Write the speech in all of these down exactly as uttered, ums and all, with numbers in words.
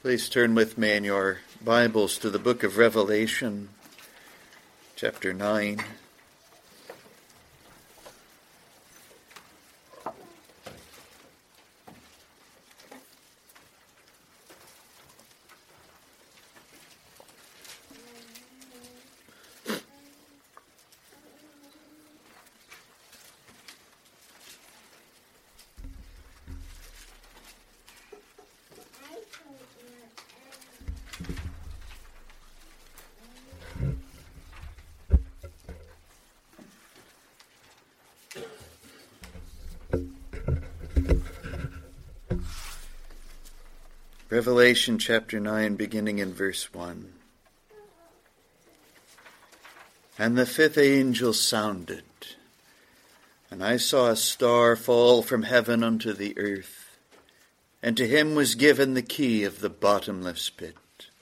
Please turn with me in your Bibles to the book of Revelation, chapter nine. Revelation chapter nine, beginning in verse one. And the fifth angel sounded, and I saw a star fall from heaven unto the earth, and to him was given the key of the bottomless pit.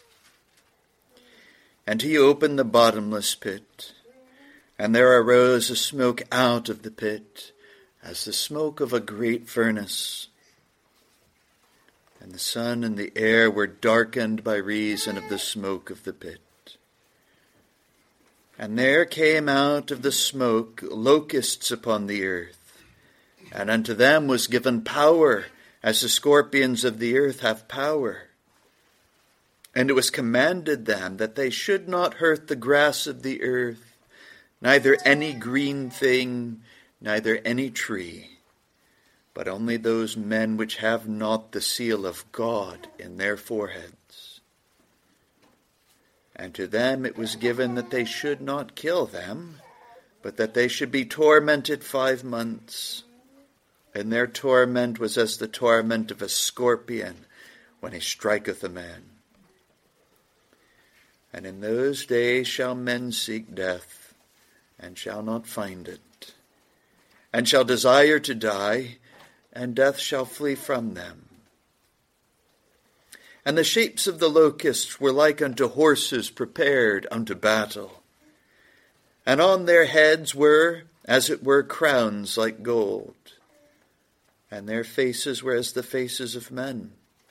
And he opened the bottomless pit, and there arose a smoke out of the pit, as the smoke of a great furnace. And the sun and the air were darkened by reason of the smoke of the pit. And there came out of the smoke locusts upon the earth, and unto them was given power, as the scorpions of the earth have power. And it was commanded them that they should not hurt the grass of the earth, neither any green thing, neither any tree, but only those men which have not the seal of God in their foreheads. And to them it was given that they should not kill them, but that they should be tormented five months. And their torment was as the torment of a scorpion when he striketh a man. And in those days shall men seek death, and shall not find it, and shall desire to die, and death shall flee from them. And the shapes of the locusts were like unto horses prepared unto battle. And on their heads were, as it were, crowns like gold. And their faces were as the faces of men.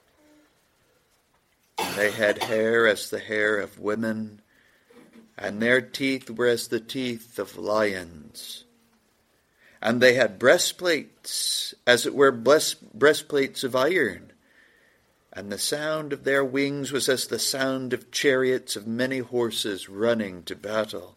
And they had hair as the hair of women, and their teeth were as the teeth of lions. And they had breastplates, as it were breastplates of iron. And the sound of their wings was as the sound of chariots of many horses running to battle.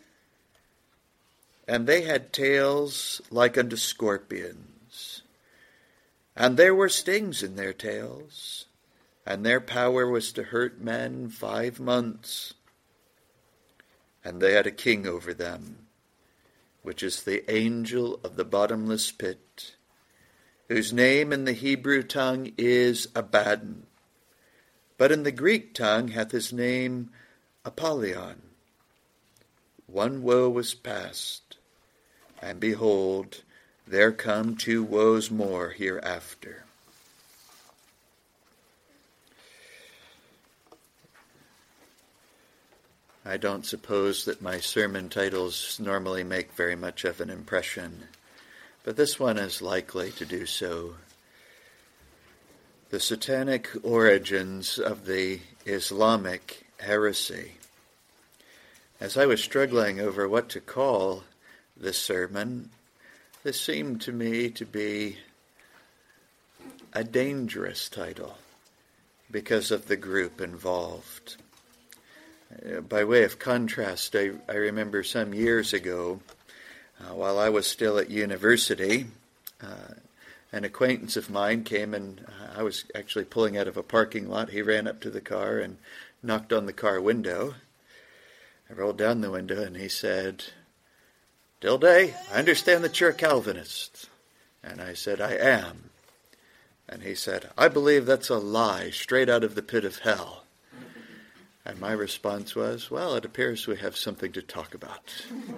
And they had tails like unto scorpions. And there were stings in their tails. And their power was to hurt men five months. And they had a king over them, which is the angel of the bottomless pit, whose name in the Hebrew tongue is Abaddon, but in the Greek tongue hath his name Apollyon. One woe was past, and behold, there come two woes more hereafter. I don't suppose that my sermon titles normally make very much of an impression, but this one is likely to do so. The satanic origins of the Islamic heresy. As I was struggling over what to call this sermon, this seemed to me to be a dangerous title because of the group involved. By way of contrast, I, I remember some years ago, uh, while I was still at university, uh, an acquaintance of mine came and uh, I was actually pulling out of a parking lot. He ran up to the car and knocked on the car window. I rolled down the window and he said, "Dilday, I understand that you're a Calvinist." And I said, "I am." And he said, "I believe that's a lie straight out of the pit of hell." And my response was, "Well, it appears we have something to talk about."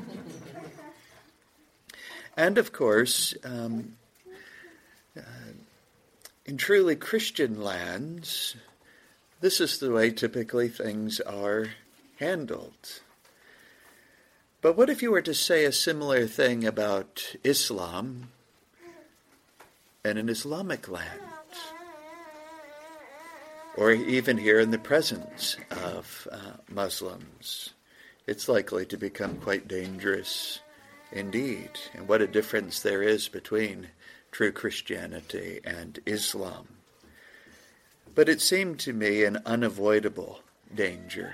And of course, um, uh, in truly Christian lands, this is the way typically things are handled. But what if you were to say a similar thing about Islam in an Islamic land? or even here in the presence of uh, Muslims. It's likely to become quite dangerous indeed. And what a difference there is between true Christianity and Islam. But it seemed to me an unavoidable danger.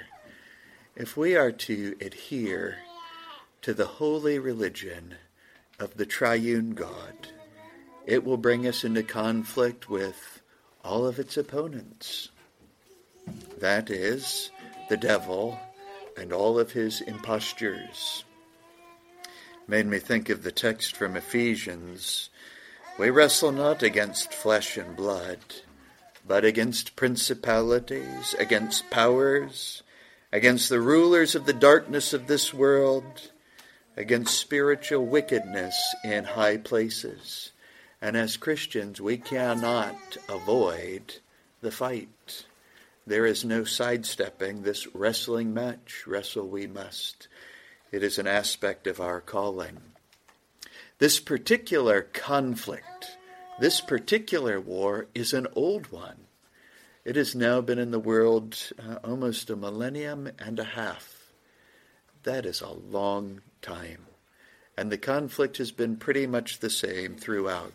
If we are to adhere to the holy religion of the triune God, it will bring us into conflict with all of its opponents. That is, the devil and all of his impostures. Made me think of the text from Ephesians. We wrestle not against flesh and blood, but against principalities, against powers, against the rulers of the darkness of this world, against spiritual wickedness in high places. And as Christians, we cannot avoid the fight. There is no sidestepping this wrestling match. Wrestle we must. It is an aspect of our calling. This particular conflict, this particular war is an old one. It has now been in the world uh, almost a millennium and a half. That is a long time. And the conflict has been pretty much the same throughout.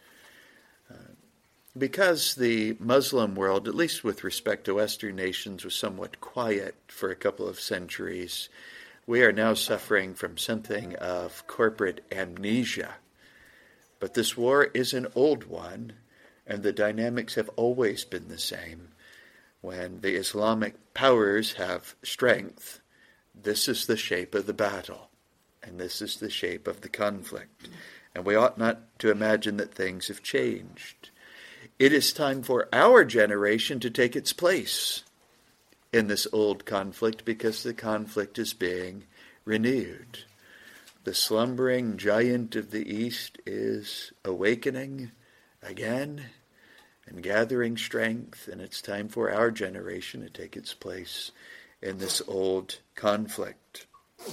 Uh, because the Muslim world, at least with respect to Western nations, was somewhat quiet for a couple of centuries, we are now suffering from something of corporate amnesia. But this war is an old one, and the dynamics have always been the same. When the Islamic powers have strength, this is the shape of the battle, and this is the shape of the conflict. And we ought not to imagine that things have changed. It is time for our generation to take its place in this old conflict, because the conflict is being renewed. The slumbering giant of the East is awakening again and gathering strength, and it's time for our generation to take its place in this old conflict.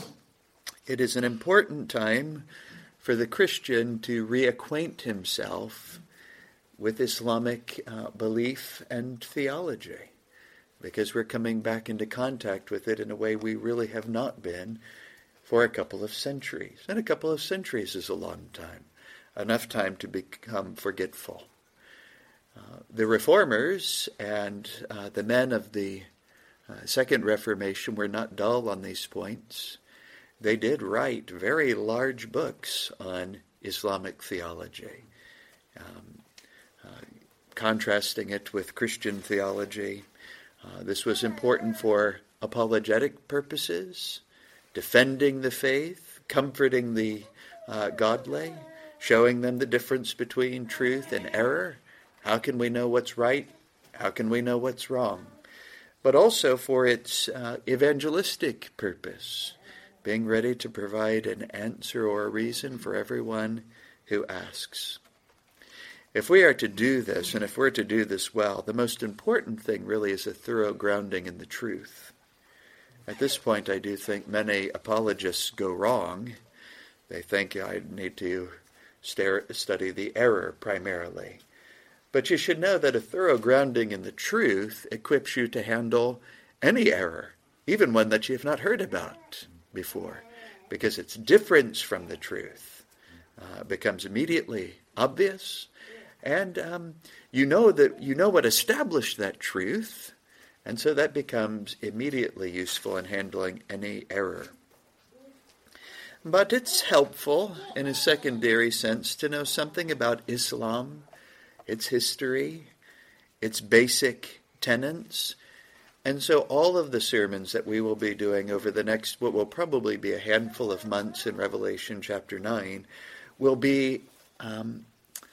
It is an important time for the Christian to reacquaint himself with Islamic uh, belief and theology, because we're coming back into contact with it in a way we really have not been for a couple of centuries. And a couple of centuries is a long time, enough time to become forgetful. Uh, the Reformers and uh, the men of the uh, Second Reformation were not dull on these points. They did write very large books on Islamic theology, um, uh, contrasting it with Christian theology. Uh, this was important for apologetic purposes, defending the faith, comforting the uh, godly, showing them the difference between truth and error. How can we know what's right? How can we know what's wrong? But also for its uh, evangelistic purpose, being ready to provide an answer or a reason for everyone who asks. If we are to do this, and if we're to do this well, the most important thing really is a thorough grounding in the truth. At this point, I do think many apologists go wrong. They think I need to stare, study the error primarily. But you should know that a thorough grounding in the truth equips you to handle any error, even one that you've not heard about before, because its difference from the truth uh, becomes immediately obvious, and um, you know that you know what established that truth, and so that becomes immediately useful in handling any error. But it's helpful in a secondary sense to know something about Islam, its history, its basic tenets. And so all of the sermons that we will be doing over the next, what will probably be a handful of months in Revelation chapter nine, will be um,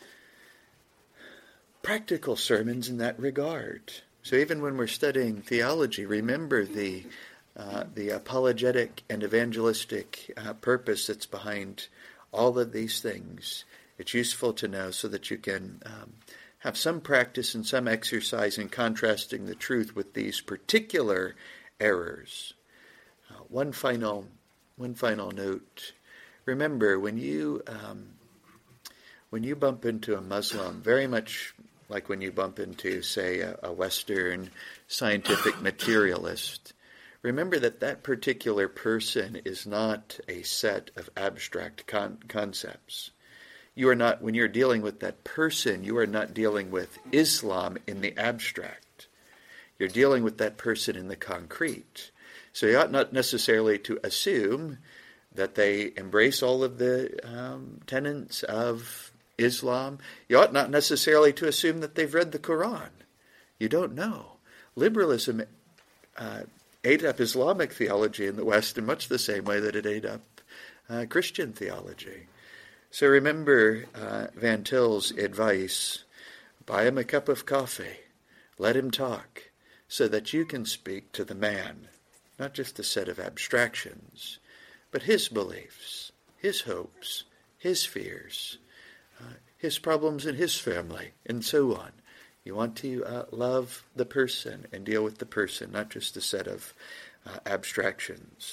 practical sermons in that regard. So even when we're studying theology, remember the uh, the apologetic and evangelistic uh, purpose that's behind all of these things. It's useful to know so that you can um, have some practice and some exercise in contrasting the truth with these particular errors. Uh, one final, one final note. Remember, when you um, when you bump into a Muslim, very much like when you bump into, say, a, a Western scientific materialist, remember that that particular person is not a set of abstract con- concepts. You are not, when you're dealing with that person, you are not dealing with Islam in the abstract. You're dealing with that person in the concrete. So you ought not necessarily to assume that they embrace all of the um, tenets of Islam. You ought not necessarily to assume that they've read the Quran. You don't know. Liberalism uh, ate up Islamic theology in the West in much the same way that it ate up uh, Christian theology. So remember uh, Van Til's advice: buy him a cup of coffee, let him talk, so that you can speak to the man, not just a set of abstractions, but his beliefs, his hopes, his fears, uh, his problems in his family, and so on. You want to uh, love the person and deal with the person, not just a set of uh, abstractions.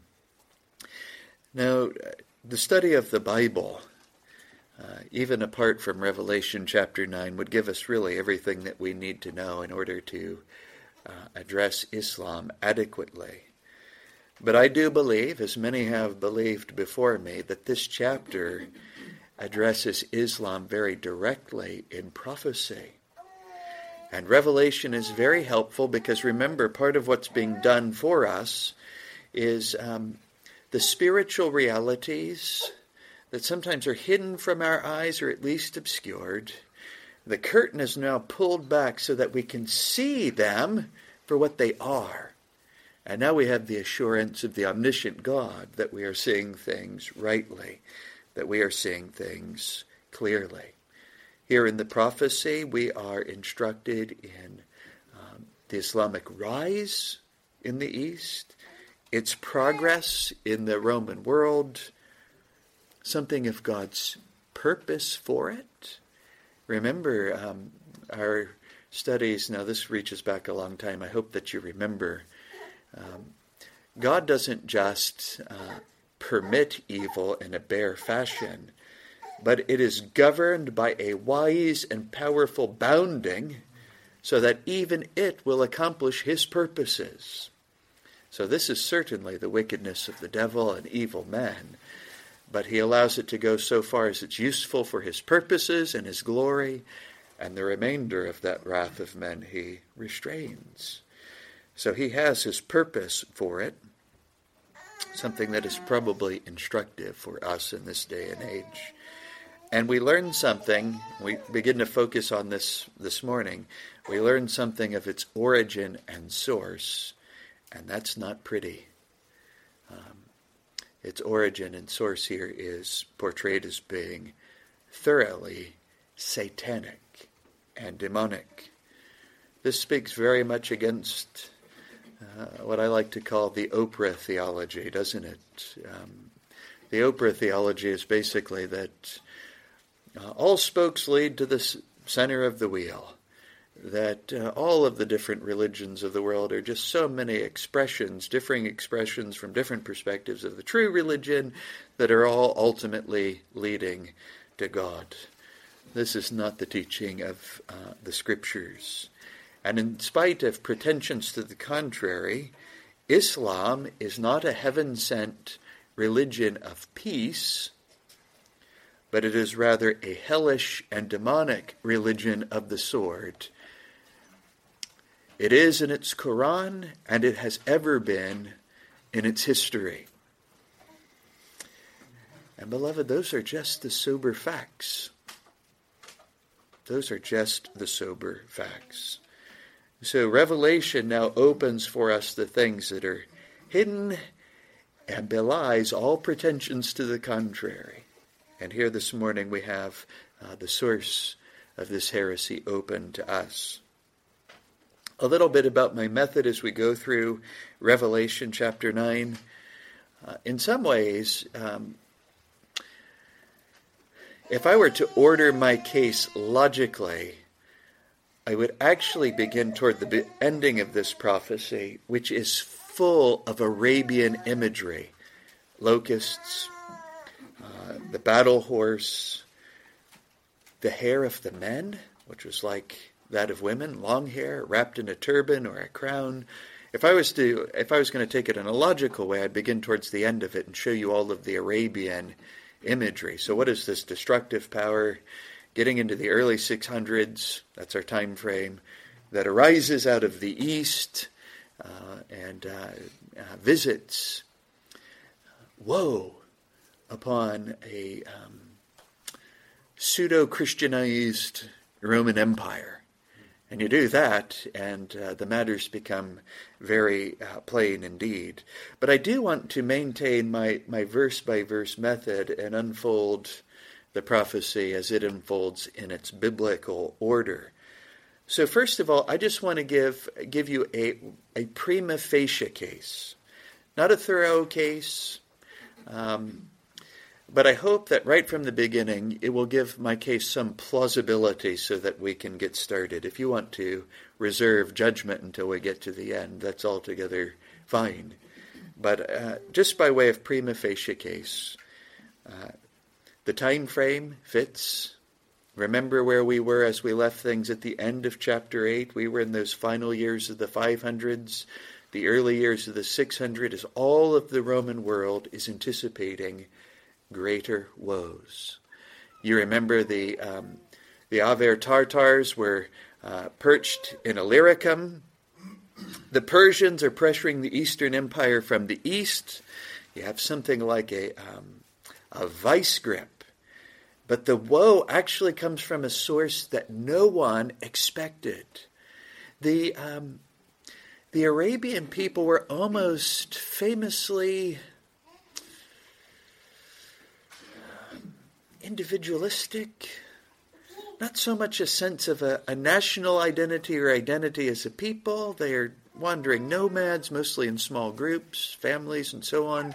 Now, the study of the Bible, uh, even apart from Revelation chapter nine, would give us really everything that we need to know in order to uh, address Islam adequately. But I do believe, as many have believed before me, that this chapter addresses Islam very directly in prophecy. And Revelation is very helpful because, remember, part of what's being done for us is um, the spiritual realities that sometimes are hidden from our eyes or at least obscured. The curtain is now pulled back so that we can see them for what they are. And now we have the assurance of the omniscient God that we are seeing things rightly, that we are seeing things clearly. Here in the prophecy, we are instructed in um, the Islamic rise in the East, its progress in the Roman world, something of God's purpose for it. Remember um, our studies, now this reaches back a long time, I hope that you remember. Um, God doesn't just uh, permit evil in a bare fashion, but it is governed by a wise and powerful bounding so that even it will accomplish his purposes. So this is certainly the wickedness of the devil and evil men, but he allows it to go so far as it's useful for his purposes and his glory, and the remainder of that wrath of men he restrains. So he has his purpose for it, something that is probably instructive for us in this day and age. And we learn something, we begin to focus on this this morning, we learn something of its origin and source, and that's not pretty. Um, its origin and source here is portrayed as being thoroughly satanic and demonic. This speaks very much against Uh, what I like to call the Oprah theology, doesn't it? Um, the Oprah theology is basically that uh, all spokes lead to the s- center of the wheel, that uh, all of the different religions of the world are just so many expressions, differing expressions from different perspectives of the true religion that are all ultimately leading to God. This is not the teaching of uh, the Scriptures. And in spite of pretensions to the contrary, Islam is not a heaven-sent religion of peace, but it is rather a hellish and demonic religion of the sword. It is in its Quran, and it has ever been in its history. And beloved, those are just the sober facts. Those are just the sober facts. So Revelation now opens for us the things that are hidden and belies all pretensions to the contrary. And here this morning we have uh, the source of this heresy open to us. A little bit about my method as we go through Revelation chapter nine. Uh, in some ways, um, if I were to order my case logically, I would actually begin toward the ending of this prophecy, which is full of Arabian imagery. Locusts, uh, the battle horse, the hair of the men. which was like that of women, long hair, wrapped in a turban or a crown. If I was to, if I was going to take it in a logical way, I'd begin towards the end of it and show you all of the Arabian imagery. So what is this destructive power getting into the early six hundreds, that's our time frame, that arises out of the east uh, and uh, uh, visits woe upon a um, pseudo-Christianized Roman Empire. And you do that, and uh, the matters become very uh, plain indeed. But I do want to maintain my, my verse-by-verse method and unfold the prophecy as it unfolds in its biblical order. So first of all, I just want to give give you a, a prima facie case. Not a thorough case, um, but I hope that right from the beginning it will give my case some plausibility so that we can get started. If you want to reserve judgment until we get to the end, that's altogether fine. But uh, just by way of prima facie case, uh, the time frame fits. Remember where we were as we left things at the end of chapter eight? We were in those final years of the five hundreds, the early years of the six hundred, as all of the Roman world is anticipating greater woes. You remember the um, the Avar Tartars were uh, perched in Illyricum. The Persians are pressuring the Eastern Empire from the east. You have something like a, um, a vice grip. But the woe actually comes from a source that no one expected. The um, the Arabian people were almost famously individualistic. Not so much a sense of a, a national identity or identity as a people. They are wandering nomads, mostly in small groups, families, and so on.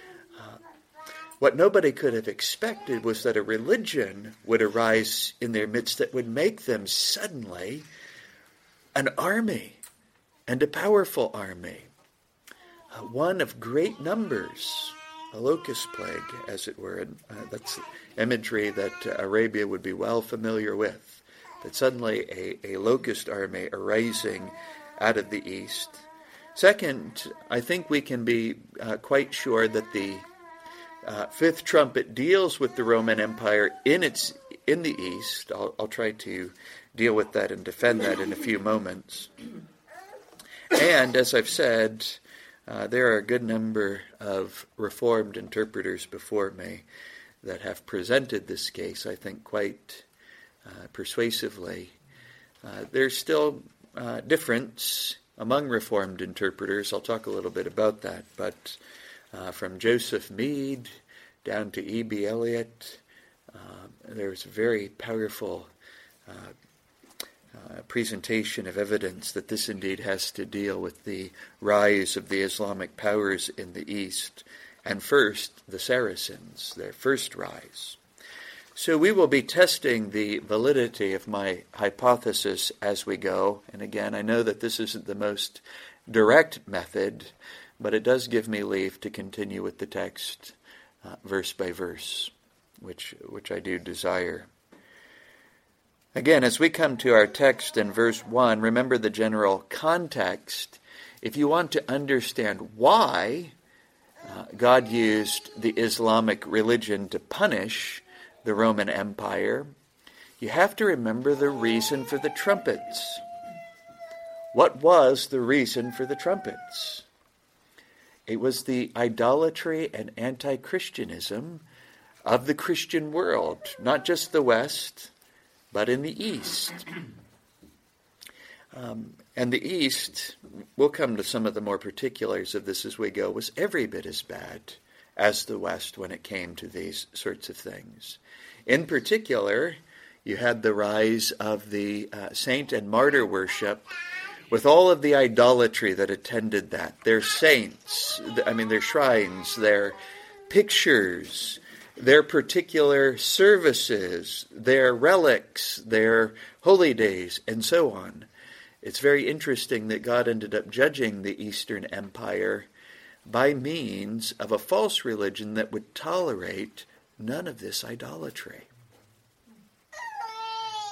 What nobody could have expected was that a religion would arise in their midst that would make them suddenly an army, and a powerful army, uh, one of great numbers, a locust plague, as it were. And uh, that's imagery that uh, Arabia would be well familiar with, that suddenly a, a locust army arising out of the east. Second, I think we can be uh, quite sure that the Uh, fifth trumpet deals with the Roman Empire in its in the east. I'll, I'll try to deal with that and defend that in a few moments. And as I've said, uh, there are a good number of Reformed interpreters before me that have presented this case, I think, quite uh, persuasively. Uh, there's still uh, difference among Reformed interpreters. I'll talk a little bit about that, but Uh, from Joseph Mead down to E B Elliott, uh, there's a very powerful uh, uh, presentation of evidence that this indeed has to deal with the rise of the Islamic powers in the East, and first the Saracens, their first rise. So we will be testing the validity of my hypothesis as we go, and again, I know that this isn't the most direct method, but it does give me leave to continue with the text uh, verse by verse, which which I do desire. Again, as we come to our text in verse one, remember the general context. If you want to understand why uh, God used the Islamic religion to punish the Roman Empire, you have to remember the reason for the trumpets. What was the reason for the trumpets? It was the idolatry and anti-Christianism of the Christian world, not just the West, but in the East. Um, and the East, we'll come to some of the more particulars of this as we go, was every bit as bad as the West when it came to these sorts of things. In particular, you had the rise of the uh, saint and martyr worship, with all of the idolatry that attended that. Their saints, I mean their shrines, their pictures, their particular services, their relics, their holy days, and so on. It's very interesting that God ended up judging the Eastern Empire by means of a false religion that would tolerate none of this idolatry.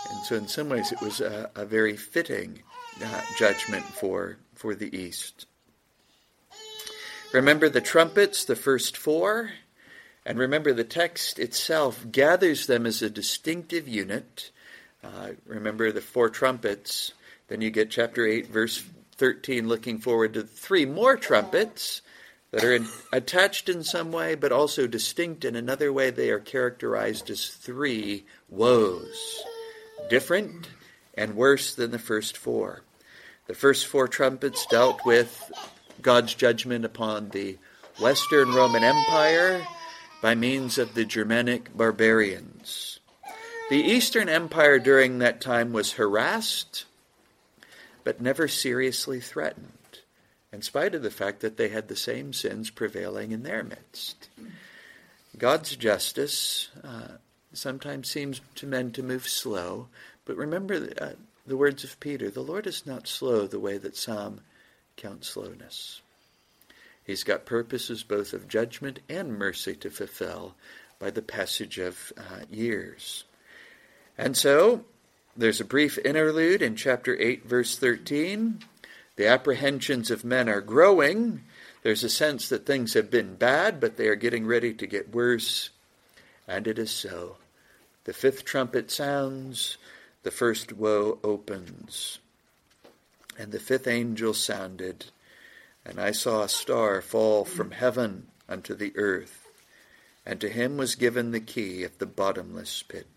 And so in some ways it was a, a very fitting uh, judgment for, for the East. Remember the trumpets, the first four, and remember the text itself gathers them as a distinctive unit. Uh, remember the four trumpets. Then you get chapter eight, verse thirteen, looking forward to three more trumpets that are in, attached in some way, but also distinct in another way. They are characterized as three woes, different and worse than the first four. The first four trumpets dealt with God's judgment upon the Western Roman Empire by means of the Germanic barbarians. The Eastern Empire during that time was harassed, but never seriously threatened, in spite of the fact that they had the same sins prevailing in their midst. God's justice uh, sometimes seems to men to move slow, but remember uh, the words of Peter, the Lord is not slow the way that some count slowness. He's got purposes both of judgment and mercy to fulfill by the passage of uh, years. And so, there's a brief interlude in chapter eight, verse thirteen. The apprehensions of men are growing. There's a sense that things have been bad, but they are getting ready to get worse. And it is so. The fifth trumpet sounds, the first woe opens. And the fifth angel sounded, and I saw a star fall from heaven unto the earth, and to him was given the key of the bottomless pit.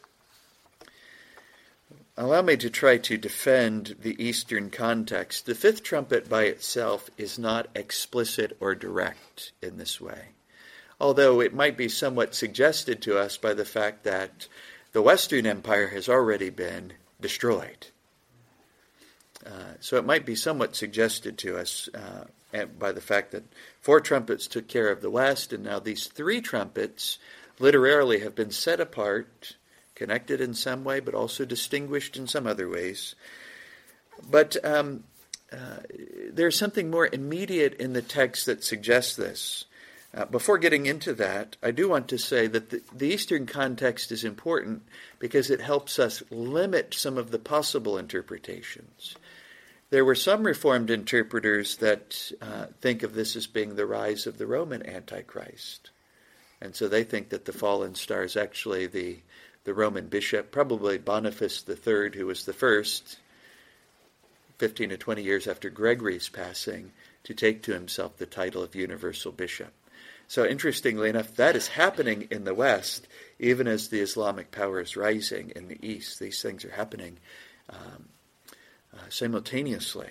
Allow me to try to defend the Eastern context. The fifth trumpet by itself is not explicit or direct in this way, although it might be somewhat suggested to us by the fact that the Western Empire has already been destroyed. Uh, so it might be somewhat suggested to us uh, by the fact that four trumpets took care of the West, and now these three trumpets literally have been set apart, connected in some way, but also distinguished in some other ways. But um, uh, there's something more immediate in the text that suggests this. Uh, before getting into that, I do want to say that the, the Eastern context is important because it helps us limit some of the possible interpretations. There were some Reformed interpreters that uh, think of this as being the rise of the Roman Antichrist. And so they think that the fallen star is actually the the Roman bishop, probably Boniface the Third, who was the first, fifteen to twenty years after Gregory's passing, to take to himself the title of universal bishop. So interestingly enough, that is happening in the West, even as the Islamic power is rising in the East. These things are happening um, uh, simultaneously.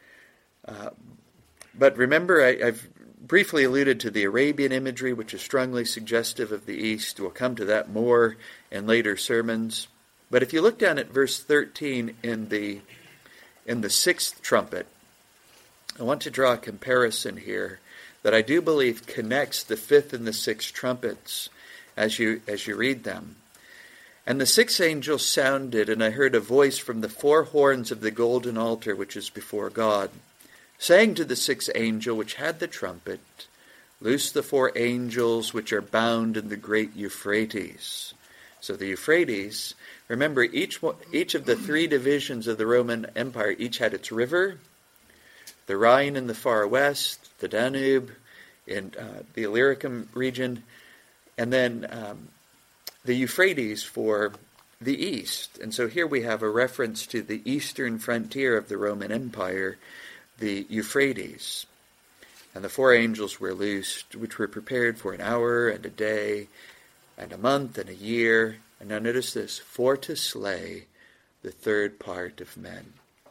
Uh, but remember, I, I've briefly alluded to the Arabian imagery, which is strongly suggestive of the East. We'll come to that more in later sermons. But if you look down at verse thirteen in the in the sixth trumpet, I want to draw a comparison here that I do believe connects the fifth and the sixth trumpets as you as you read them. And the sixth angel sounded, and I heard a voice from the four horns of the golden altar which is before God, saying to the sixth angel which had the trumpet, Loose the four angels which are bound in the great Euphrates. So the Euphrates, remember, each each of the three divisions of the Roman Empire, each had its river. The Rhine in the far west, the Danube in uh, the Illyricum region, and then um, the Euphrates for the east. And so here we have a reference to the eastern frontier of the Roman Empire, the Euphrates. And the four angels were loosed, which were prepared for an hour and a day and a month and a year. And now notice this, for to slay the third part of men.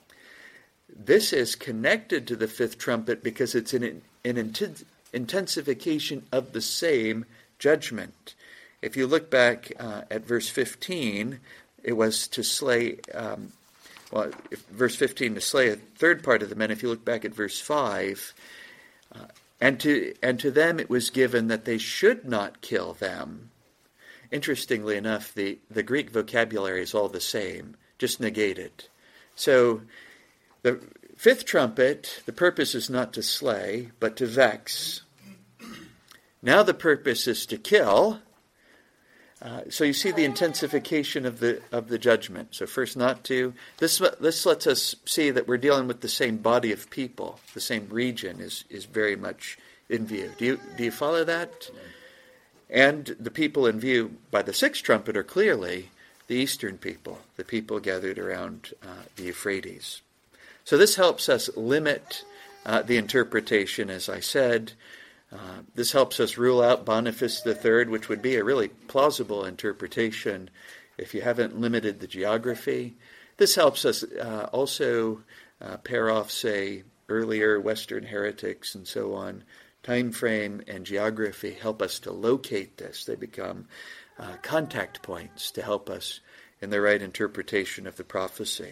This is connected to the fifth trumpet because it's an, an intensification of the same judgment. If you look back uh, at verse fifteen, it was to slay, um, well, if, verse fifteen, to slay a third part of the men. If you look back at verse five, uh, and to and to them it was given that they should not kill them. Interestingly enough, the, the Greek vocabulary is all the same, just negated. So the fifth trumpet, the purpose is not to slay, but to vex. Now the purpose is to kill. Uh, so you see the intensification of the of the judgment. So first not to. This this lets us see that we're dealing with the same body of people. The same region is, is very much in view. Do you do you follow that? And the people in view by the sixth trumpet are clearly the eastern people, the people gathered around uh, the Euphrates. So this helps us limit uh, the interpretation, as I said. Uh, this helps us rule out Boniface the Third, which would be a really plausible interpretation if you haven't limited the geography. This helps us uh, also uh, pair off, say, earlier Western heretics and so on. Time frame and geography help us to locate this. They become uh, contact points to help us in the right interpretation of the prophecy.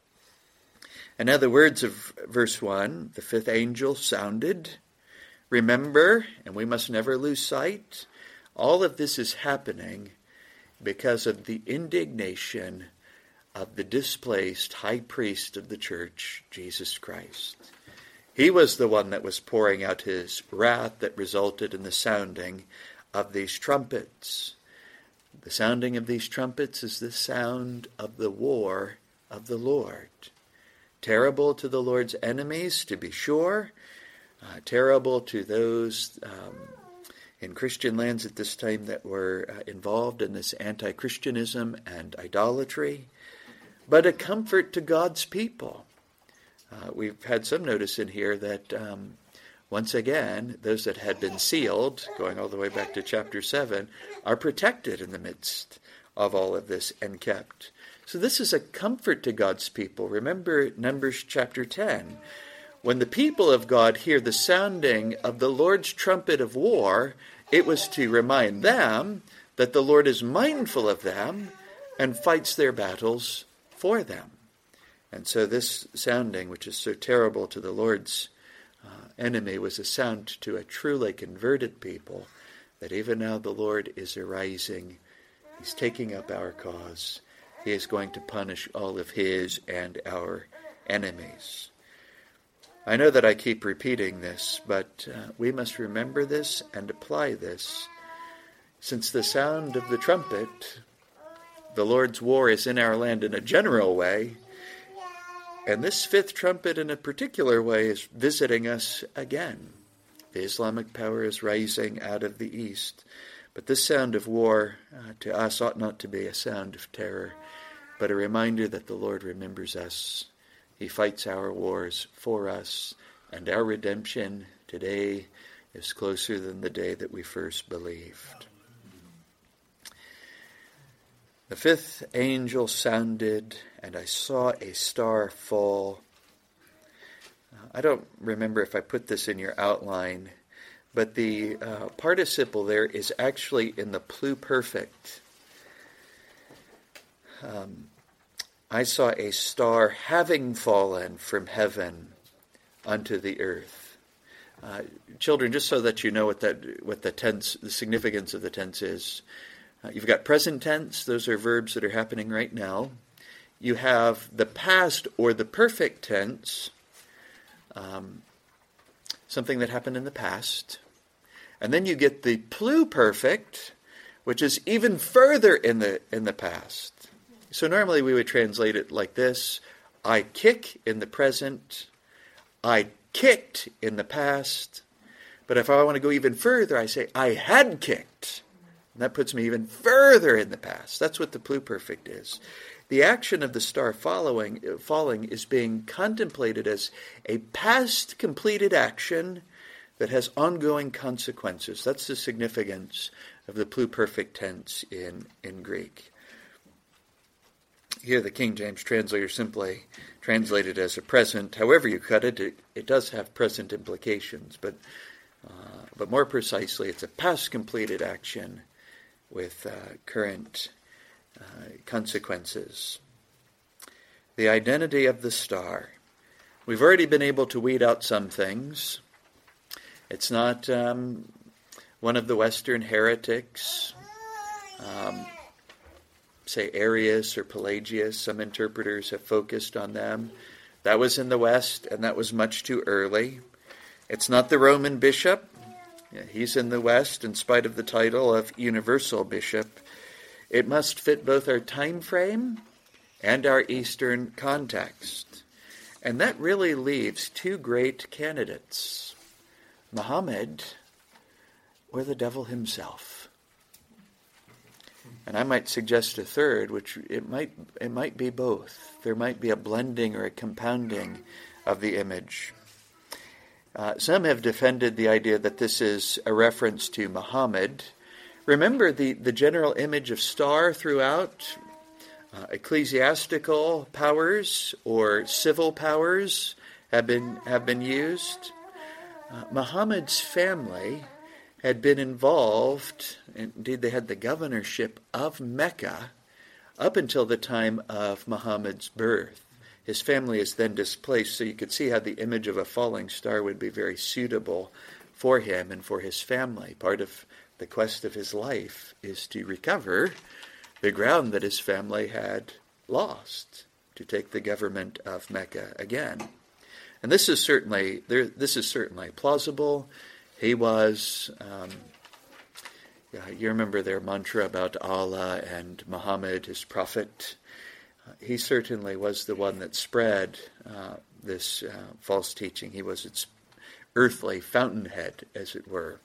And now the words of verse one, the fifth angel sounded. Remember, and we must never lose sight, all of this is happening because of the indignation of the displaced high priest of the church, Jesus Christ. He was the one that was pouring out his wrath that resulted in the sounding of these trumpets. The sounding of these trumpets is the sound of the war of the Lord. Terrible to the Lord's enemies, to be sure. Uh, terrible to those um, in Christian lands at this time that were uh, involved in this anti-Christianism and idolatry, but a comfort to God's people. Uh, we've had some notice in here that um, once again, those that had been sealed, going all the way back to chapter seven, are protected in the midst of all of this and kept. So this is a comfort to God's people. Remember Numbers chapter ten. When the people of God hear the sounding of the Lord's trumpet of war, it was to remind them that the Lord is mindful of them and fights their battles for them. And so this sounding, which is so terrible to the Lord's uh, enemy, was a sound to a truly converted people, that even now the Lord is arising. He's taking up our cause. He is going to punish all of his and our enemies. I know that I keep repeating this, but uh, we must remember this and apply this. Since the sound of the trumpet, the Lord's war is in our land in a general way, and this fifth trumpet in a particular way is visiting us again. The Islamic power is rising out of the east, but this sound of war uh, to us ought not to be a sound of terror, but a reminder that the Lord remembers us. He fights our wars for us, and our redemption today is closer than the day that we first believed. The fifth angel sounded, and I saw a star fall. I don't remember if I put this in your outline, but the uh, participle there is actually in the pluperfect. Um, I saw a star having fallen from heaven unto the earth. Uh, children, just so that you know what that what the tense, the significance of the tense is. Uh, you've got present tense; those are verbs that are happening right now. You have the past or the perfect tense, um, something that happened in the past, and then you get the pluperfect, which is even further in the in the past. So normally we would translate it like this: I kick in the present, I kicked in the past, but if I want to go even further, I say I had kicked. And that puts me even further in the past. That's what the pluperfect is. The action of the star following, falling is being contemplated as a past completed action that has ongoing consequences. That's the significance of the pluperfect tense in, in Greek. Here the King James translator simply translated as a present. However you cut it, it, it does have present implications, but uh, but more precisely, it's a past completed action with uh, current uh, consequences. The identity of the star. We've already been able to weed out some things. It's not um, one of the Western heretics, um, say Arius or Pelagius. Some interpreters have focused on them. That was in the West, and that was much too early. It's not the Roman bishop. He's in the West in spite of the title of universal bishop. It must fit both our time frame and our Eastern context. And that really leaves two great candidates, Muhammad or the devil himself. And I might suggest a third, which it might it might be both. There might be a blending or a compounding of the image. Uh, some have defended the idea that this is a reference to Muhammad. Remember the, the general image of star throughout? Uh, ecclesiastical powers or civil powers have been have been used. Uh, Muhammad's family had been involved, indeed they had the governorship of Mecca up until the time of Muhammad's birth. His family is then displaced, so you could see how the image of a falling star would be very suitable for him and for his family. Part of the quest of his life is to recover the ground that his family had lost, to take the government of Mecca again. And this is certainly there, this is certainly plausible. He was, um, yeah, you remember their mantra about Allah and Muhammad, his prophet. Uh, he certainly was the one that spread uh, this uh, false teaching. He was its earthly fountainhead, as it were.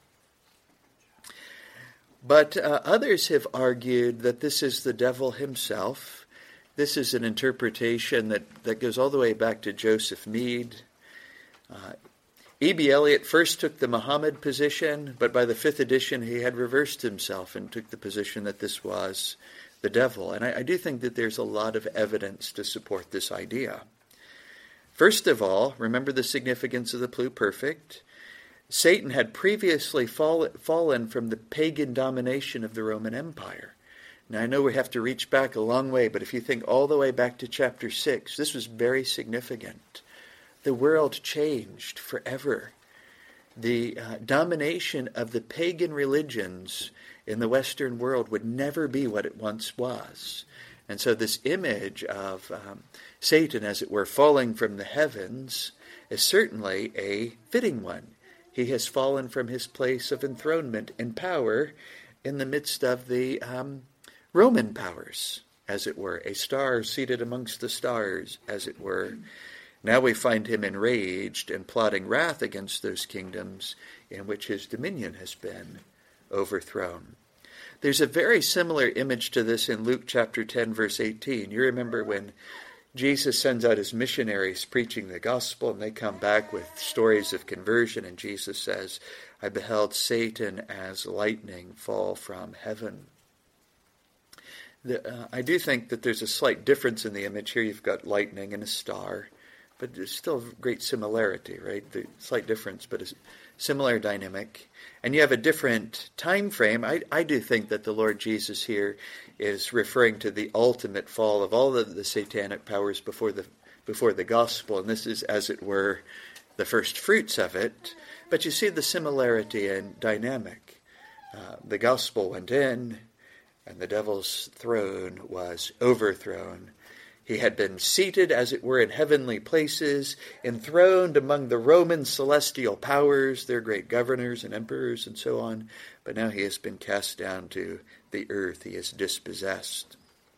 But uh, others have argued that this is the devil himself. This is an interpretation that, that goes all the way back to Joseph Mead. Uh, E B Elliott first took the Muhammad position, but by the fifth edition he had reversed himself and took the position that this was the devil. And I, I do think that there's a lot of evidence to support this idea. First of all, remember the significance of the pluperfect. Satan had previously fall, fallen from the pagan domination of the Roman Empire. Now, I know we have to reach back a long way, but if you think all the way back to chapter six, this was very significant. The world changed forever. The uh, domination of the pagan religions in the Western world would never be what it once was. And so this image of um, Satan, as it were, falling from the heavens is certainly a fitting one. He has fallen from his place of enthronement and power in the midst of the um, Roman powers, as it were, a star seated amongst the stars, as it were. Now we find him enraged and plotting wrath against those kingdoms in which his dominion has been overthrown. There's a very similar image to this in Luke chapter ten, verse eighteen. You remember when Jesus sends out his missionaries preaching the gospel, and they come back with stories of conversion, and Jesus says, I beheld Satan as lightning fall from heaven. The, uh, I do think that there's a slight difference in the image here. You've got lightning and a star, but there's still great similarity, right? The slight difference, but a similar dynamic. And you have a different time frame. I, I do think that the Lord Jesus here is referring to the ultimate fall of all of the satanic powers before the before the gospel, and this is, as it were, the first fruits of it. But you see the similarity and dynamic. Uh, the gospel went in, and the devil's throne was overthrown. He had been seated, as it were, in heavenly places, enthroned among the Roman celestial powers, their great governors and emperors and so on. But now he has been cast down to the earth. He is dispossessed.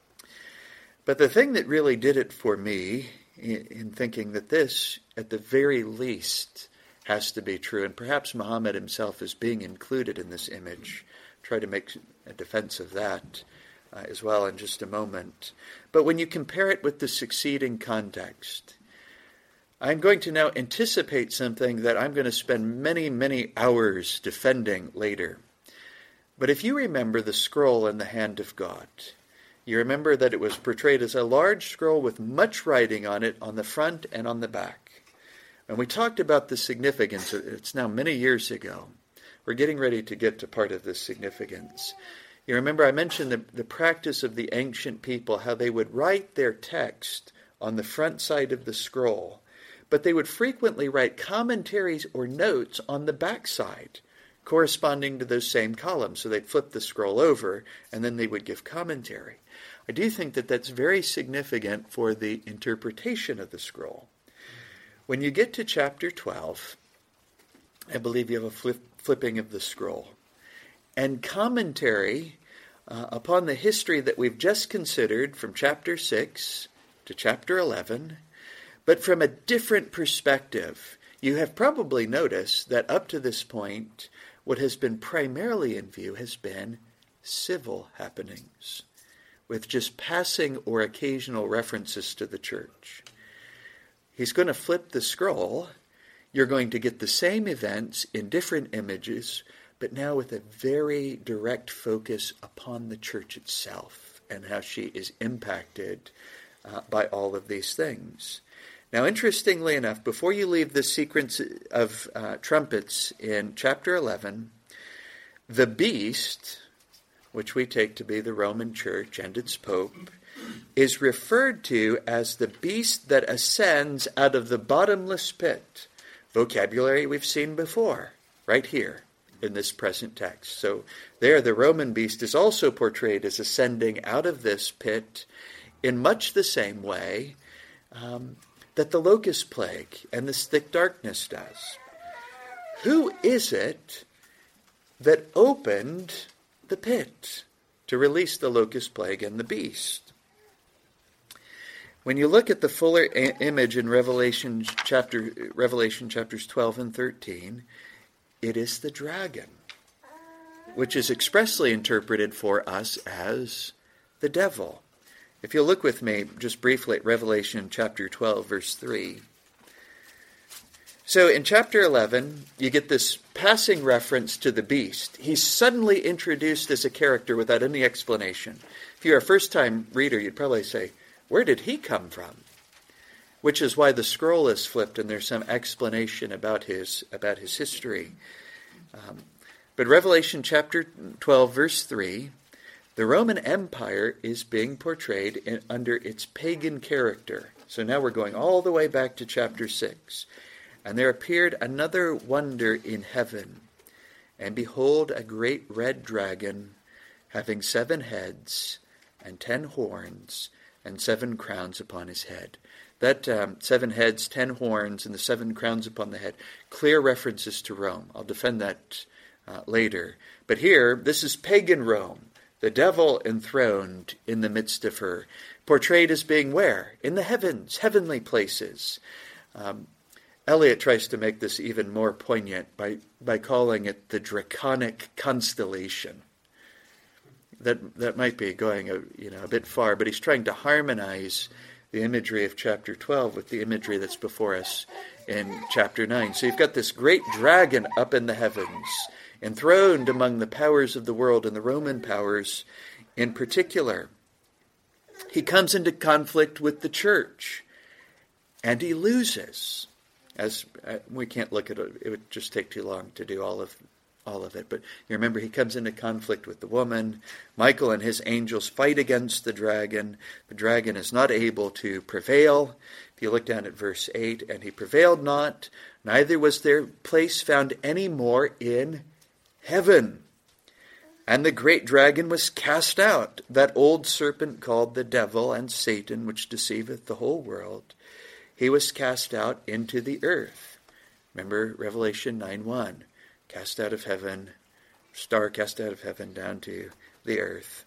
But the thing that really did it for me in, in thinking that this, at the very least, has to be true, and perhaps Muhammad himself is being included in this image, try to make a defense of that Uh, as well in just a moment. But when you compare it with the succeeding context, I'm going to now anticipate something that I'm going to spend many, many hours defending later. But if you remember the scroll in the hand of God, you remember that it was portrayed as a large scroll with much writing on it on the front and on the back. And we talked about the significance. It's now many years ago. We're getting ready to get to part of this significance. You remember I mentioned the, the practice of the ancient people, how they would write their text on the front side of the scroll, but they would frequently write commentaries or notes on the back side, corresponding to those same columns. So they'd flip the scroll over, and then they would give commentary. I do think that that's very significant for the interpretation of the scroll. When you get to chapter twelve, I believe you have a flip, flipping of the scroll. And commentary uh, upon the history that we've just considered from chapter six to chapter eleven, but from a different perspective. You have probably noticed that up to this point, what has been primarily in view has been civil happenings, with just passing or occasional references to the church. He's going to flip the scroll. You're going to get the same events in different images, but now with a very direct focus upon the church itself and how she is impacted uh, by all of these things. Now, interestingly enough, before you leave the sequence of uh, trumpets in chapter eleven, the beast, which we take to be the Roman Church and its Pope, is referred to as the beast that ascends out of the bottomless pit. Vocabulary we've seen before, right here in this present text. So there, the Roman beast is also portrayed as ascending out of this pit in much the same way um, that the locust plague and this thick darkness does. Who is it that opened the pit to release the locust plague and the beast? When you look at the fuller a- image in Revelation chapter Revelation chapters twelve and thirteen, it is the dragon, which is expressly interpreted for us as the devil. If you'll look with me just briefly at Revelation chapter twelve, verse three. So in chapter eleven, you get this passing reference to the beast. He's suddenly introduced as a character without any explanation. If you're a first-time reader, you'd probably say, where did he come from? Which is why the scroll is flipped and there's some explanation about his, about his history. Um, but Revelation chapter twelve, verse three, the Roman Empire is being portrayed in, under its pagan character. So now we're going all the way back to chapter six. And there appeared another wonder in heaven, and behold, a great red dragon, having seven heads and ten horns, and seven crowns upon his head. That um, seven heads, ten horns, and the seven crowns upon the head, clear references to Rome. I'll defend that uh, later. But here, this is pagan Rome, the devil enthroned in the midst of her, portrayed as being where? In the heavens, heavenly places. Um, Eliot tries to make this even more poignant by, by calling it the draconic constellation. That that might be going a, you know, a bit far, but he's trying to harmonize the imagery of chapter twelve with the imagery that's before us in chapter nine. So you've got this great dragon up in the heavens, enthroned among the powers of the world and the Roman powers in particular. He comes into conflict with the church, and he loses. As uh, we can't look at it, it would just take too long to do all of all of it. But you remember, he comes into conflict with the woman. Michael and his angels fight against the dragon. The dragon is not able to prevail. If you look down at verse eight, and he prevailed not, neither was there place found any more in heaven. And the great dragon was cast out, that old serpent called the devil and Satan, which deceiveth the whole world. He was cast out into the earth. Remember Revelation nine one. Cast out of heaven, star cast out of heaven down to the earth.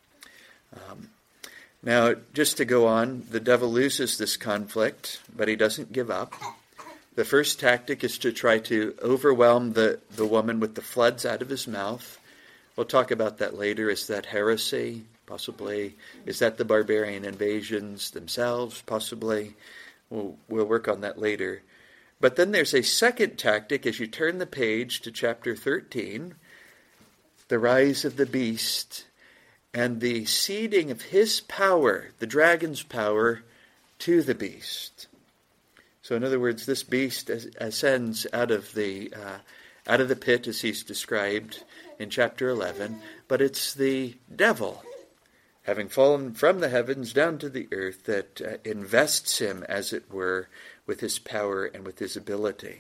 Um, now, just to go on, the devil loses this conflict, but he doesn't give up. The first tactic is to try to overwhelm the, the woman with the floods out of his mouth. We'll talk about that later. Is that heresy? Possibly. Is that the barbarian invasions themselves? Possibly. We'll, we'll work on that later. But then there's a second tactic as you turn the page to chapter thirteen, the rise of the beast and the ceding of his power, the dragon's power, to the beast. So in other words, this beast ascends out of the uh, out of the pit as he's described in chapter eleven, but it's the devil, having fallen from the heavens down to the earth, that uh, invests him, as it were, with his power and with his ability.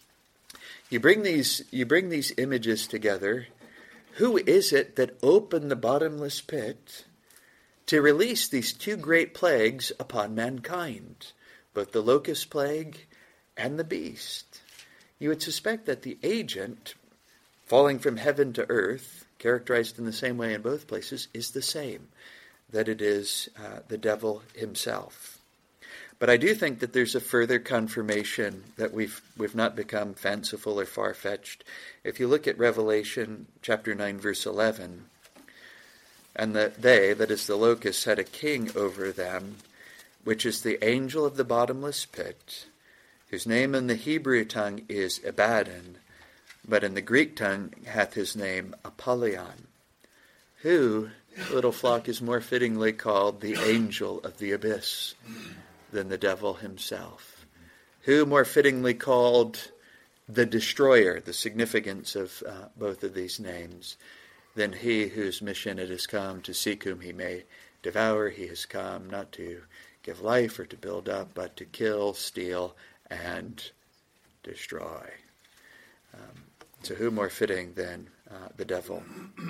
You bring these, you bring these images together. Who is it that opened the bottomless pit to release these two great plagues upon mankind, both the locust plague and the beast? You would suspect that the agent, falling from heaven to earth, characterized in the same way in both places, is the same, that it is uh, the devil himself. But I do think that there's a further confirmation that we've we've not become fanciful or far-fetched. If you look at Revelation chapter nine, verse eleven, and that they, that is the locusts, had a king over them, which is the angel of the bottomless pit, whose name in the Hebrew tongue is Abaddon, but in the Greek tongue hath his name Apollyon, who, little flock, is more fittingly called the angel of the abyss than the devil himself, who more fittingly called the destroyer, the significance of uh, both of these names, than he whose mission it has come to seek whom he may devour. He has come not to give life or to build up, but to kill, steal, and destroy. Um, so who more fitting than uh, the devil?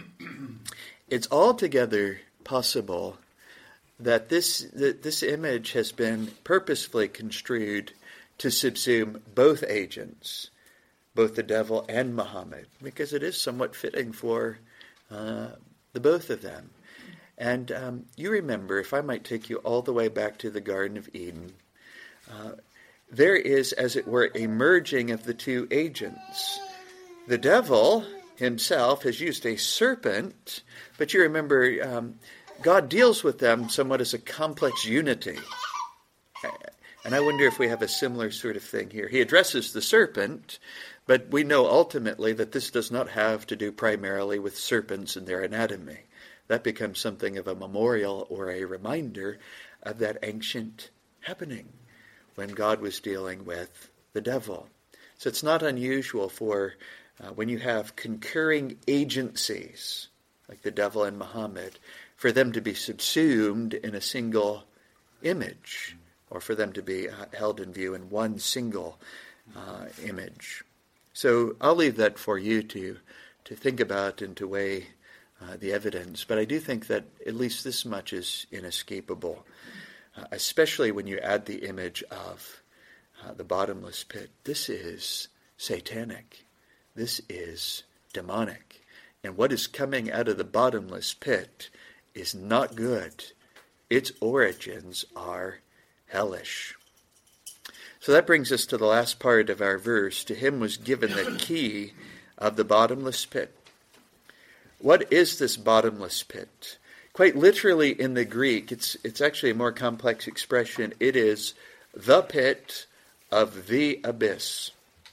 It's altogether possible that this that this image has been purposefully construed to subsume both agents, both the devil and Muhammad, because it is somewhat fitting for uh, the both of them. And um, you remember, if I might take you all the way back to the Garden of Eden, uh, there is, as it were, a merging of the two agents. The devil himself has used a serpent, but you remember um, God deals with them somewhat as a complex unity. And I wonder if we have a similar sort of thing here. He addresses the serpent, but we know ultimately that this does not have to do primarily with serpents and their anatomy. That becomes something of a memorial or a reminder of that ancient happening when God was dealing with the devil. So it's not unusual for uh, when you have concurring agencies, like the devil and Muhammad, for them to be subsumed in a single image, or for them to be uh, held in view in one single uh, image. So I'll leave that for you to, to think about and to weigh uh, the evidence. But I do think that at least this much is inescapable, uh, especially when you add the image of uh, the bottomless pit. This is satanic. This is demonic. And what is coming out of the bottomless pit is not good. Its origins are hellish. So that brings us to the last part of our verse. To him was given the key of the bottomless pit. What is this bottomless pit? Quite literally in the Greek, it's it's actually a more complex expression. It is the pit of the abyss.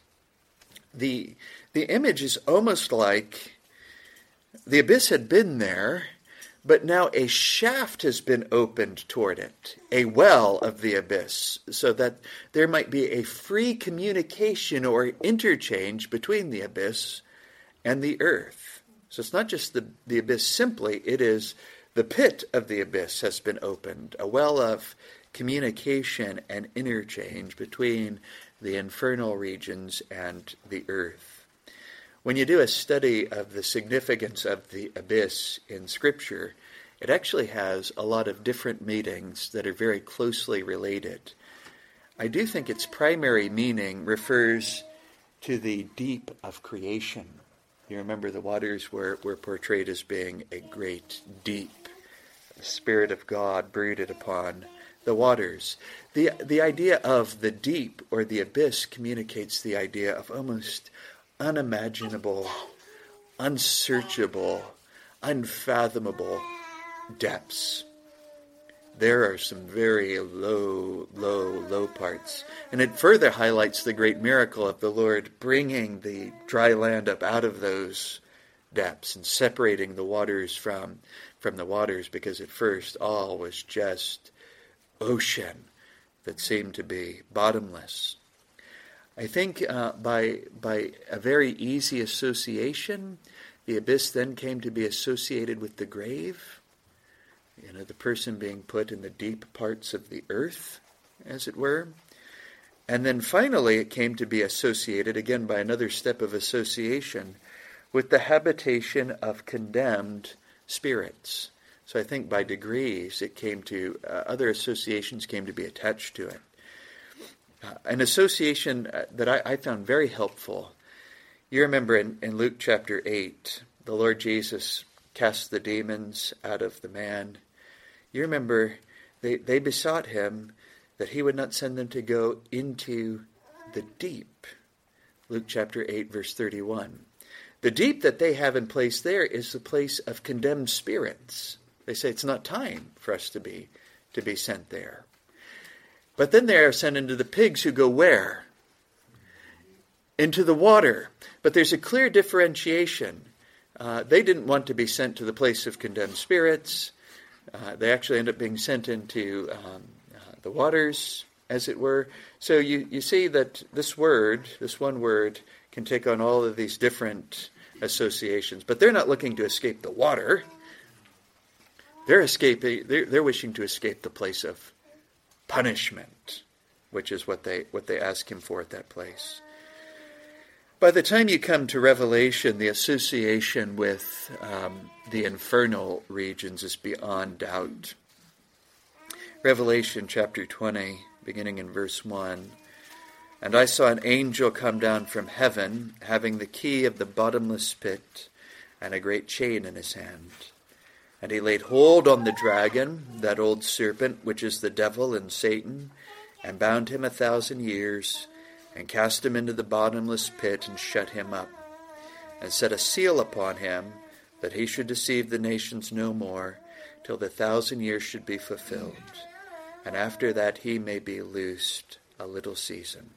The, the image is almost like the abyss had been there, but now a shaft has been opened toward it, a well of the abyss, so that there might be a free communication or interchange between the abyss and the earth. So it's not just the, the abyss simply, it is the pit of the abyss has been opened, a well of communication and interchange between the infernal regions and the earth. When you do a study of the significance of the abyss in Scripture, it actually has a lot of different meanings that are very closely related. I do think its primary meaning refers to the deep of creation. You remember the waters were, were portrayed as being a great deep. The Spirit of God brooded upon the waters. The, the idea of the deep or the abyss communicates the idea of almost unimaginable, unsearchable, unfathomable depths. There are some very low, low, low parts. And it further highlights the great miracle of the Lord bringing the dry land up out of those depths and separating the waters from, from the waters, because at first all was just ocean that seemed to be bottomless. I think uh, by by a very easy association, the abyss then came to be associated with the grave. You know, the person being put in the deep parts of the earth, as it were. And then finally it came to be associated, again by another step of association, with the habitation of condemned spirits. So I think by degrees it came to, uh, other associations came to be attached to it. Uh, an association uh, that I, I found very helpful. You remember in, in Luke chapter eight, the Lord Jesus cast the demons out of the man, you remember they, they besought him that he would not send them to go into the deep. Luke chapter eight, verse thirty-one. The deep that they have in place there is the place of condemned spirits. They say it's not time for us to be to be sent there. But then they are sent into the pigs who go where? Into the water. But there's a clear differentiation. Uh, they didn't want to be sent to the place of condemned spirits. Uh, they actually end up being sent into um, uh, the waters, as it were. So you, you see that this word, this one word, can take on all of these different associations. But they're not looking to escape the water. They're escaping. They're, they're wishing to escape the place of punishment, which is what they what they ask him for at that place. By the time you come to Revelation, the association with um, the infernal regions is beyond doubt. Revelation chapter twenty, beginning in verse one. And I saw an angel come down from heaven, having the key of the bottomless pit and a great chain in his hand. And he laid hold on the dragon, that old serpent, which is the devil and Satan, and bound him a thousand years, and cast him into the bottomless pit, and shut him up, and set a seal upon him, that he should deceive the nations no more, till the thousand years should be fulfilled. And after that he may be loosed a little season.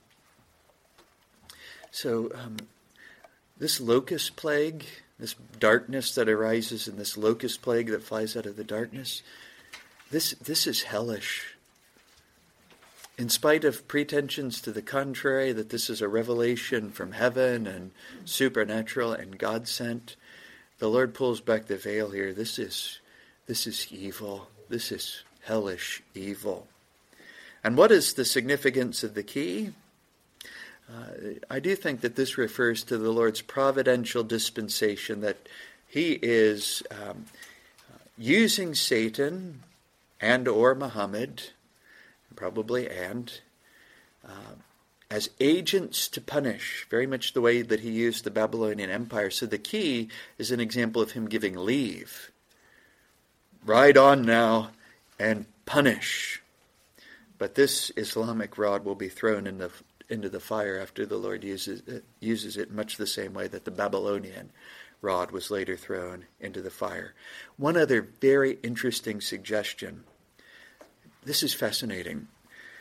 So, um, this locust plague, this darkness that arises in this locust plague that flies out of the darkness, this this is hellish. In spite of pretensions to the contrary, that this is a revelation from heaven and supernatural and God-sent, the Lord pulls back the veil here. This is this is evil. This is hellish evil. And what is the significance of the key? Uh, I do think that this refers to the Lord's providential dispensation, that he is um, using Satan and or Muhammad, probably and, uh, as agents to punish, very much the way that he used the Babylonian Empire. So the key is an example of him giving leave. Ride on now and punish. But this Islamic rod will be thrown in the into the fire after the Lord uses it, uses it much the same way that the Babylonian rod was later thrown into the fire. One other very interesting suggestion. This is fascinating.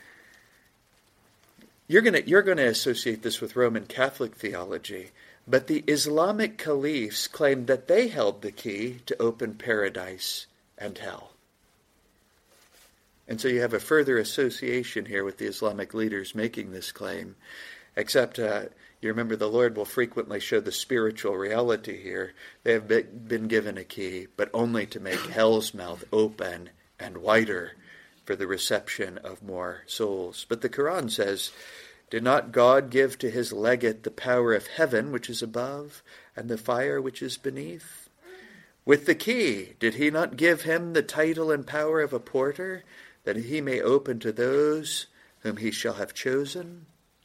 You're going to you're going to associate this with Roman Catholic theology, but the Islamic caliphs claimed that they held the key to open paradise and hell. And so you have a further association here with the Islamic leaders making this claim, except uh, you remember the Lord will frequently show the spiritual reality here. They have been given a key, but only to make hell's mouth open and wider for the reception of more souls. But the Quran says, did not God give to his legate the power of heaven, which is above, and the fire which is beneath? With the key, did he not give him the title and power of a porter, that he may open to those whom he shall have chosen?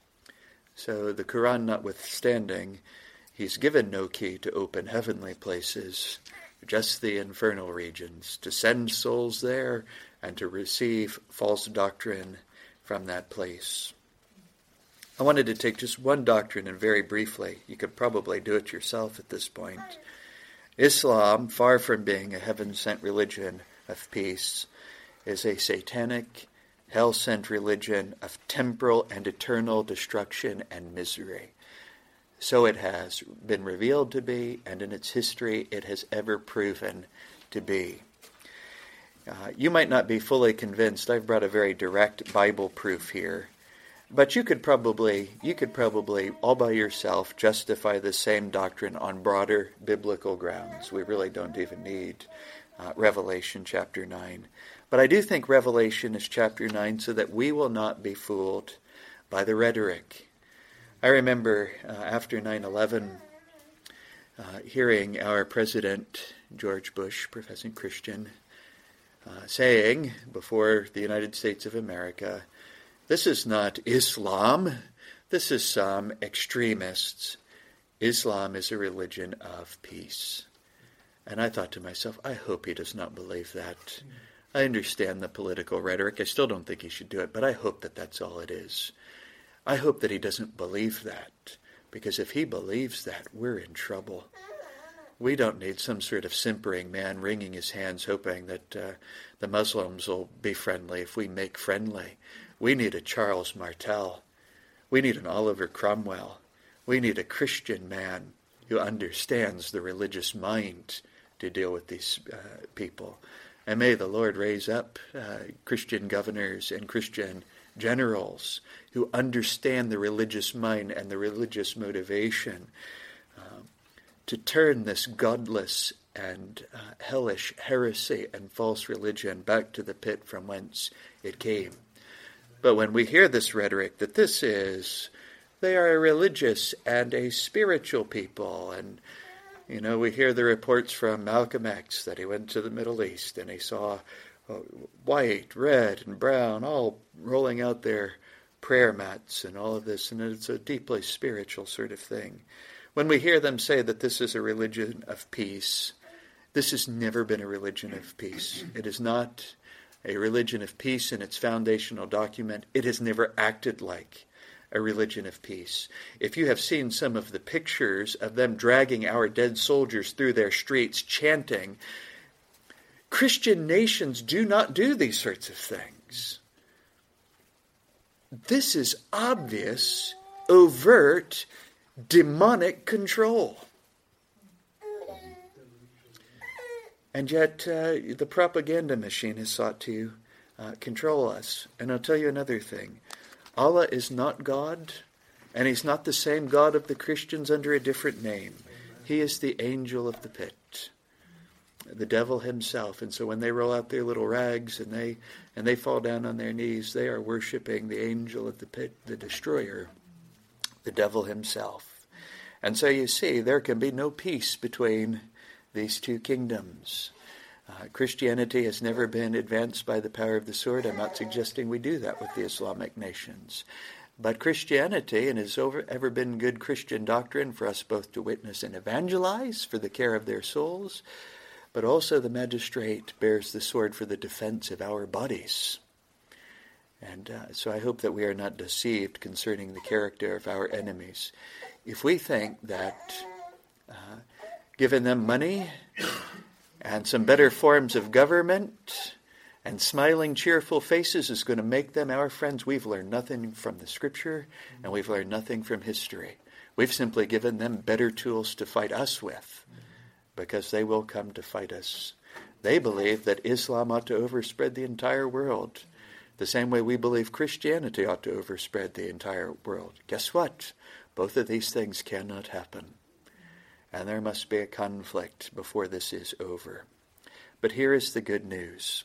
So the Quran notwithstanding, he's given no key to open heavenly places, just the infernal regions, to send souls there and to receive false doctrine from that place. I wanted to take just one doctrine and very briefly, you could probably do it yourself at this point. Islam, far from being a heaven-sent religion of peace, is a satanic, hell-sent religion of temporal and eternal destruction and misery. So it has been revealed to be, and in its history it has ever proven to be. Uh, you might not be fully convinced. I've brought a very direct Bible proof here. But you could probably, you could probably, all by yourself, justify the same doctrine on broader biblical grounds. We really don't even need uh, Revelation chapter nine. But I do think Revelation is chapter nine so that we will not be fooled by the rhetoric. I remember uh, after nine eleven uh, hearing our President, George Bush, professing Christian, uh, saying before the United States of America, this is not Islam, this is some extremists. Islam is a religion of peace. And I thought to myself, I hope he does not believe that. I understand the political rhetoric. I still don't think he should do it, but I hope that that's all it is. I hope that he doesn't believe that, because if he believes that, we're in trouble. We don't need some sort of simpering man wringing his hands hoping that uh, the Muslims will be friendly if we make friendly. We need a Charles Martel. We need an Oliver Cromwell. We need a Christian man who understands the religious mind to deal with these uh, people. And may the Lord raise up uh, Christian governors and Christian generals who understand the religious mind and the religious motivation uh, to turn this godless and uh, hellish heresy and false religion back to the pit from whence it came. But when we hear this rhetoric that this is, they are a religious and a spiritual people, and you know, we hear the reports from Malcolm X that he went to the Middle East and he saw uh, white, red, and brown all rolling out their prayer mats and all of this, and it's a deeply spiritual sort of thing. When we hear them say that this is a religion of peace, this has never been a religion of peace. It is not a religion of peace in its foundational document. It has never acted like a religion of peace. If you have seen some of the pictures of them dragging our dead soldiers through their streets chanting, Christian nations do not do these sorts of things. This is obvious, overt, demonic control. And yet uh, the propaganda machine has sought to uh, control us. And I'll tell you another thing. Allah is not God, and he's not the same God of the Christians under a different name. He is the angel of the pit, the devil himself. And so when they roll out their little rags and they and they fall down on their knees, they are worshiping the angel of the pit, the destroyer, the devil himself. And so you see, there can be no peace between these two kingdoms. Uh, Christianity has never been advanced by the power of the sword. I'm not suggesting we do that with the Islamic nations. But Christianity, and has over, ever been good Christian doctrine for us both to witness and evangelize for the care of their souls, but also the magistrate bears the sword for the defense of our bodies. And uh, so I hope that we are not deceived concerning the character of our enemies. If we think that uh, giving them money and some better forms of government and smiling, cheerful faces is going to make them our friends, we've learned nothing from the Scripture, and we've learned nothing from history. We've simply given them better tools to fight us with, because they will come to fight us. They believe that Islam ought to overspread the entire world, the same way we believe Christianity ought to overspread the entire world. Guess what? Both of these things cannot happen. And there must be a conflict before this is over. But here is the good news.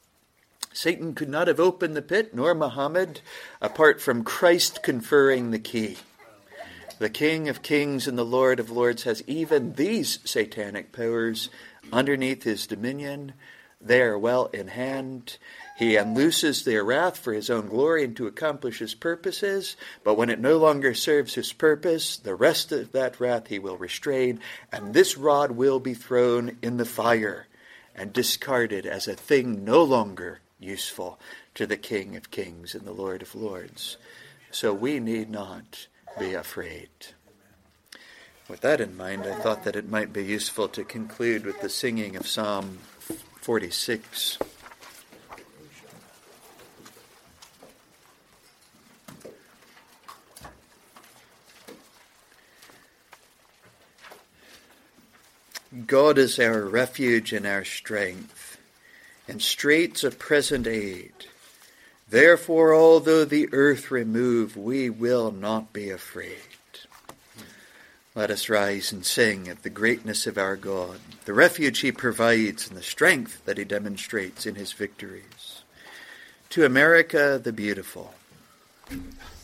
Satan could not have opened the pit, nor Muhammad, apart from Christ conferring the key. The King of Kings and the Lord of Lords has even these satanic powers underneath his dominion. They are well in hand. He unlooses their wrath for his own glory and to accomplish his purposes. But when it no longer serves his purpose, the rest of that wrath he will restrain. And this rod will be thrown in the fire and discarded as a thing no longer useful to the King of Kings and the Lord of Lords. So we need not be afraid. With that in mind, I thought that it might be useful to conclude with the singing of Psalm forty-six. God is our refuge and our strength, and straits of present aid. Therefore, although the earth remove, we will not be afraid. Let us rise and sing of the greatness of our God, the refuge he provides and the strength that he demonstrates in his victories. To America the beautiful.